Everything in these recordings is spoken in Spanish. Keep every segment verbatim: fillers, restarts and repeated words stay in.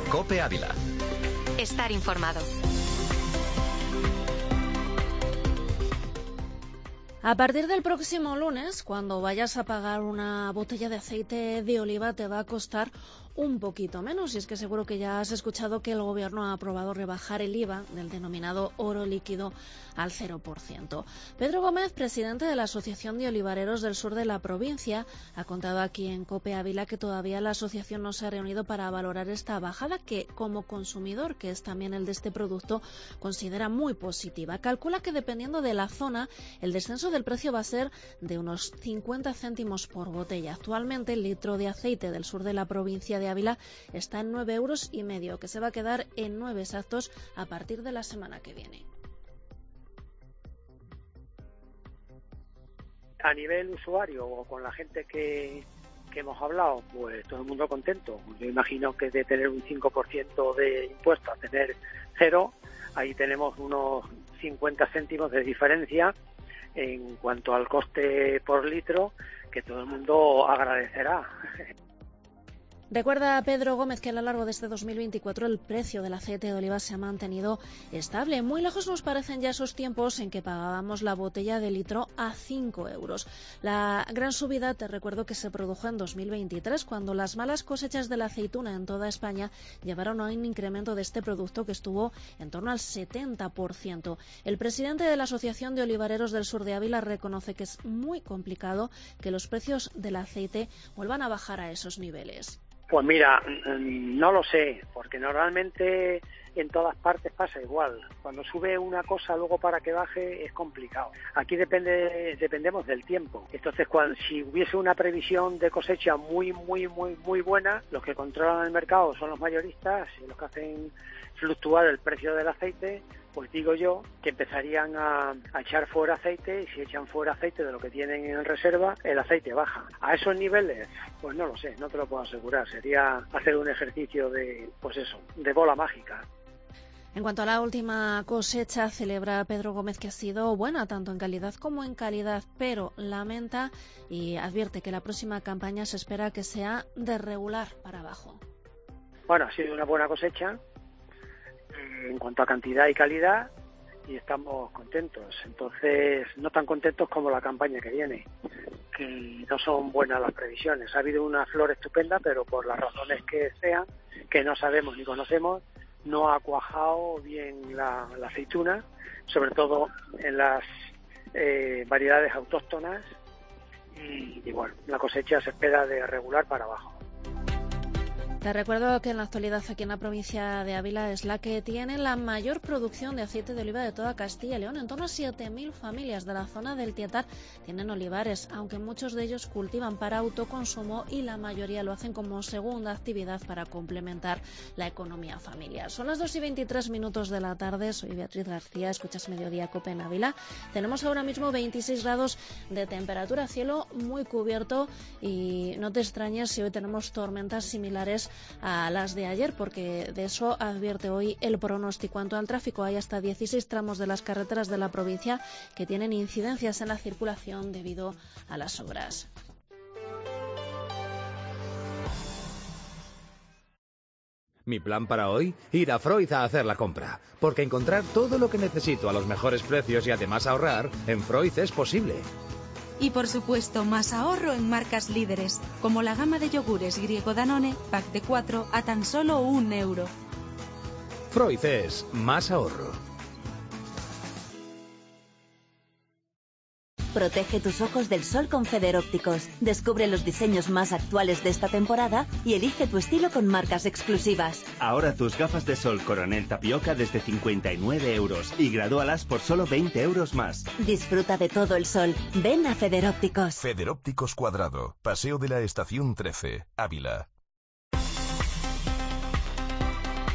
COPE Ávila. Estar informado. A partir del próximo lunes, cuando vayas a pagar una botella de aceite de oliva, te va a costar un poquito menos. Y es que seguro que ya has escuchado que el Gobierno ha aprobado rebajar el I V A del denominado oro líquido al cero por ciento. Pedro Gómez, presidente de la Asociación de Olivareros del Sur de la provincia, ha contado aquí en COPE Ávila que todavía la asociación no se ha reunido para valorar esta bajada, que como consumidor, que es también el de este producto, considera muy positiva. Calcula que dependiendo de la zona, el descenso del precio va a ser de unos cincuenta céntimos por botella. Actualmente el litro de aceite del sur de la provincia de Ávila está en nueve euros y medio, que se va a quedar en nueve exactos a partir de la semana que viene. A nivel usuario o con la gente que, que hemos hablado, pues todo el mundo contento. Yo imagino que de tener un cinco por ciento de impuesto a tener cero, ahí tenemos unos cincuenta céntimos de diferencia en cuanto al coste por litro, que todo el mundo agradecerá. Recuerda Pedro Gómez que a lo largo de este dos mil veinticuatro el precio del aceite de oliva se ha mantenido estable. Muy lejos nos parecen ya esos tiempos en que pagábamos la botella de litro a cinco euros. La gran subida, te recuerdo, que se produjo en dos mil veintitrés, cuando las malas cosechas de la aceituna en toda España llevaron a un incremento de este producto que estuvo en torno al setenta por ciento. El presidente de la Asociación de Olivareros del Sur de Ávila reconoce que es muy complicado que los precios del aceite vuelvan a bajar a esos niveles. Pues mira, no lo sé, porque normalmente en todas partes pasa igual. Cuando sube una cosa, luego para que baje es complicado. Aquí depende, dependemos del tiempo. Entonces, cuando, si hubiese una previsión de cosecha muy, muy, muy, muy buena, los que controlan el mercado son los mayoristas y los que hacen fluctuar el precio del aceite, pues digo yo que empezarían a, a echar fuera aceite, y si echan fuera aceite de lo que tienen en reserva, el aceite baja. A esos niveles, pues no lo sé, no te lo puedo asegurar. Sería hacer un ejercicio de, pues eso, de bola mágica. En cuanto a la última cosecha, celebra Pedro Gómez que ha sido buena tanto en calidad como en calidad, pero lamenta y advierte que la próxima campaña se espera que sea de regular para abajo. Bueno, ha sido una buena cosecha en cuanto a cantidad y calidad, y estamos contentos. Entonces, no tan contentos como la campaña que viene, que no son buenas las previsiones. Ha habido una flor estupenda, pero por las razones que sean, que no sabemos ni conocemos, no ha cuajado bien la, la aceituna, sobre todo en las eh, variedades autóctonas, y, y bueno, la cosecha se espera de regular para abajo. Te recuerdo que en la actualidad aquí en la provincia de Ávila es la que tiene la mayor producción de aceite de oliva de toda Castilla y León. En torno a siete mil familias de la zona del Tietar tienen olivares, aunque muchos de ellos cultivan para autoconsumo y la mayoría lo hacen como segunda actividad para complementar la economía familiar. Son las dos y veintitrés minutos de la tarde, soy Beatriz García, escuchas Mediodía COPE en Ávila. Tenemos ahora mismo veintiséis grados de temperatura, cielo muy cubierto, y no te extrañes si hoy tenemos tormentas similares a las de ayer, porque de eso advierte hoy el pronóstico. En cuanto al tráfico, hay hasta dieciséis tramos de las carreteras de la provincia que tienen incidencias en la circulación debido a las obras. Mi plan para hoy, ir a Freud a hacer la compra, porque encontrar todo lo que necesito a los mejores precios y además ahorrar, en Freud es posible. Y por supuesto, más ahorro en marcas líderes, como la gama de yogures griego Danone, pack de cuatro a tan solo un euro. Freud es más ahorro. Protege tus ojos del sol con Federópticos. Descubre los diseños más actuales de esta temporada y elige tu estilo con marcas exclusivas. Ahora tus gafas de sol Coronel Tapioca desde cincuenta y nueve euros y gradúalas por solo veinte euros más. Disfruta de todo el sol. Ven a Federópticos. Federópticos Cuadrado, Paseo de la Estación trece, Ávila.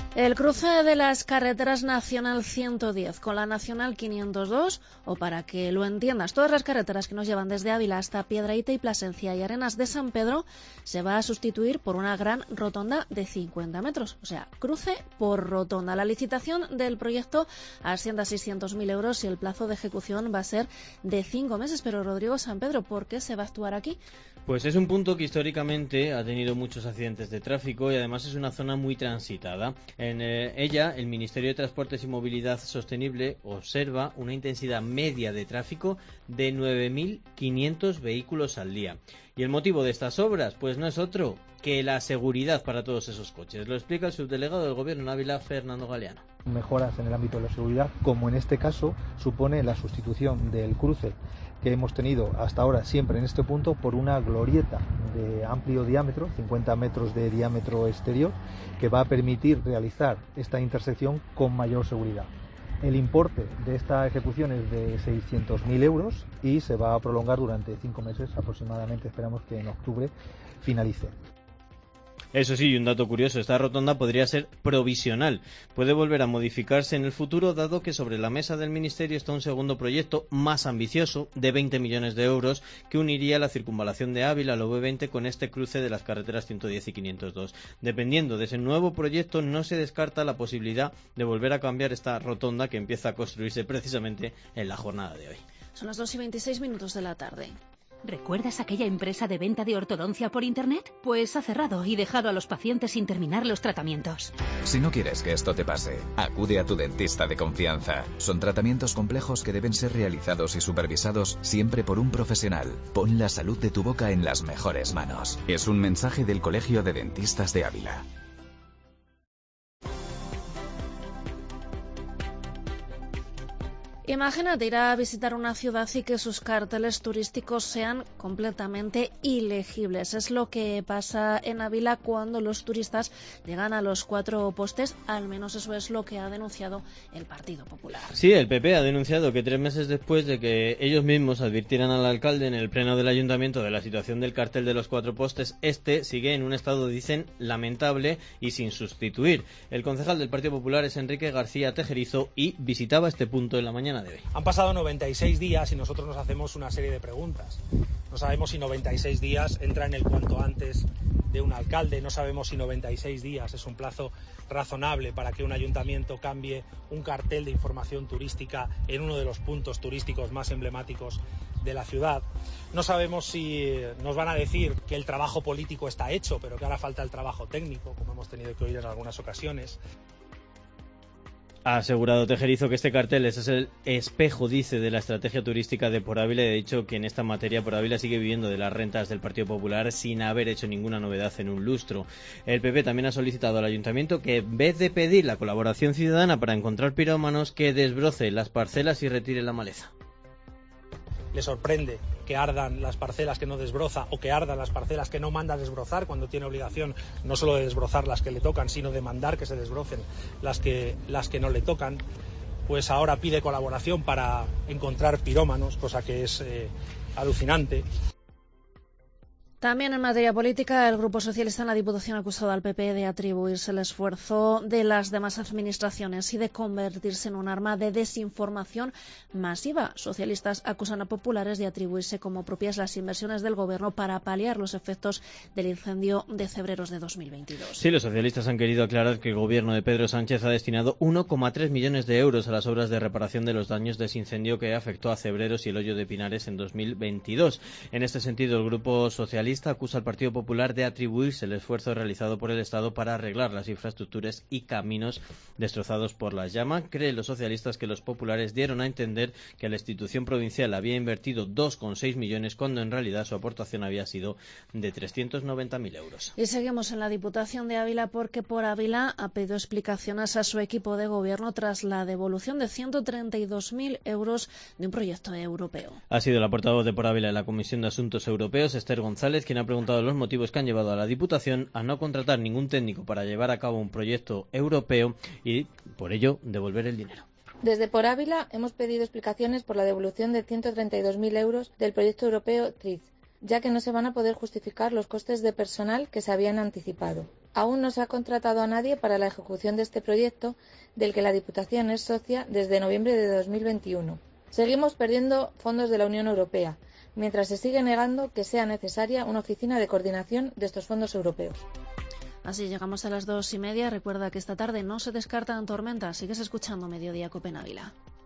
El cruce de las carreteras Nacional ciento diez con la Nacional quinientos dos, o para que lo entiendas, todas las carreteras que nos llevan desde Ávila hasta Piedrahíta y Plasencia y Arenas de San Pedro, se va a sustituir por una gran rotonda de cincuenta metros, o sea, cruce por rotonda. La licitación del proyecto asciende a seiscientos mil euros y el plazo de ejecución va a ser de cinco meses. Pero Rodrigo, San Pedro, ¿por qué se va a actuar aquí? Pues es un punto que históricamente ha tenido muchos accidentes de tráfico y además es una zona muy transitada. En eh, ella, el Ministerio de Transportes y Movilidad Sostenible observa una intensidad media de tráfico de nueve mil quinientos vehículos al día. ¿Y el motivo de estas obras? Pues no es otro que la seguridad para todos esos coches. Lo explica el subdelegado del Gobierno en Ávila, Fernando Galeano. Mejoras en el ámbito de la seguridad, como en este caso supone la sustitución del cruce que hemos tenido hasta ahora siempre en este punto por una glorieta de amplio diámetro, cincuenta metros de diámetro exterior, que va a permitir realizar esta intersección con mayor seguridad. El importe de esta ejecución es de seiscientos mil euros y se va a prolongar durante cinco meses aproximadamente. Esperamos que en octubre finalice. Eso sí, un dato curioso, esta rotonda podría ser provisional. Puede volver a modificarse en el futuro, dado que sobre la mesa del Ministerio está un segundo proyecto más ambicioso, de veinte millones de euros, que uniría la circunvalación de Ávila, la U V veinte, con este cruce de las carreteras ciento diez y quinientos dos. Dependiendo de ese nuevo proyecto, no se descarta la posibilidad de volver a cambiar esta rotonda que empieza a construirse precisamente en la jornada de hoy. Son las dos y veintiséis minutos de la tarde. ¿Recuerdas aquella empresa de venta de ortodoncia por Internet? Pues ha cerrado y dejado a los pacientes sin terminar los tratamientos. Si no quieres que esto te pase, acude a tu dentista de confianza. Son tratamientos complejos que deben ser realizados y supervisados siempre por un profesional. Pon la salud de tu boca en las mejores manos. Es un mensaje del Colegio de Dentistas de Ávila. Imagínate ir a visitar una ciudad y que sus carteles turísticos sean completamente ilegibles. Es lo que pasa en Ávila cuando los turistas llegan a los cuatro postes, al menos eso es lo que ha denunciado el Partido Popular. Sí, el P P ha denunciado que tres meses después de que ellos mismos advirtieran al alcalde en el pleno del ayuntamiento de la situación del cartel de los cuatro postes, este sigue en un estado, dicen, lamentable y sin sustituir. El concejal del Partido Popular es Enrique García Tejerizo y visitaba este punto en la mañana de hoy. Han pasado noventa y seis días y nosotros nos hacemos una serie de preguntas. No sabemos si noventa y seis días entra en el cuanto antes de un alcalde, no sabemos si noventa y seis días es un plazo razonable para que un ayuntamiento cambie un cartel de información turística en uno de los puntos turísticos más emblemáticos de la ciudad. No sabemos si nos van a decir que el trabajo político está hecho, pero que ahora falta el trabajo técnico, como hemos tenido que oír en algunas ocasiones. Ha asegurado Tejerizo que este cartel es el espejo, dice, de la estrategia turística de Por Ávila y ha dicho que en esta materia Por Ávila sigue viviendo de las rentas del Partido Popular sin haber hecho ninguna novedad en un lustro. El P P también ha solicitado al Ayuntamiento que en vez de pedir la colaboración ciudadana para encontrar pirómanos, que desbroce las parcelas y retire la maleza. Le sorprende que ardan las parcelas que no desbroza o que ardan las parcelas que no manda a desbrozar cuando tiene obligación no solo de desbrozar las que le tocan, sino de mandar que se desbrocen las que, las que no le tocan. Pues ahora pide colaboración para encontrar pirómanos, cosa que es eh, alucinante. También en materia política, el Grupo Socialista en la Diputación ha acusado al P P de atribuirse el esfuerzo de las demás administraciones y de convertirse en un arma de desinformación masiva. Socialistas acusan a populares de atribuirse como propias las inversiones del Gobierno para paliar los efectos del incendio de Cebreros de dos mil veintidós. Sí, los socialistas han querido aclarar que el Gobierno de Pedro Sánchez ha destinado uno coma tres millones de euros a las obras de reparación de los daños de ese incendio que afectó a Cebreros y el Hoyo de Pinares en dos mil veintidós. En este sentido, el Grupo Socialista acusa al Partido Popular de atribuirse el esfuerzo realizado por el Estado para arreglar las infraestructuras y caminos destrozados por las llamas. Creen los socialistas que los populares dieron a entender que la institución provincial había invertido dos coma seis millones cuando en realidad su aportación había sido de trescientos noventa mil euros. Y seguimos en la Diputación de Ávila porque Por Ávila ha pedido explicaciones a su equipo de gobierno tras la devolución de ciento treinta y dos mil euros de un proyecto europeo. Ha sido la portavoz de Por Ávila en la Comisión de Asuntos Europeos, Esther González, quien ha preguntado los motivos que han llevado a la Diputación a no contratar ningún técnico para llevar a cabo un proyecto europeo y, por ello, devolver el dinero. Desde Por Ávila hemos pedido explicaciones por la devolución de ciento treinta y dos mil euros del proyecto europeo T R I Z, ya que no se van a poder justificar los costes de personal que se habían anticipado. Aún no se ha contratado a nadie para la ejecución de este proyecto, del que la Diputación es socia desde noviembre de dos mil veintiuno. Seguimos perdiendo fondos de la Unión Europea, mientras se sigue negando que sea necesaria una oficina de coordinación de estos fondos europeos. Así llegamos a las dos y media. Recuerda que esta tarde no se descartan tormentas. Sigues escuchando Mediodía Copenhague.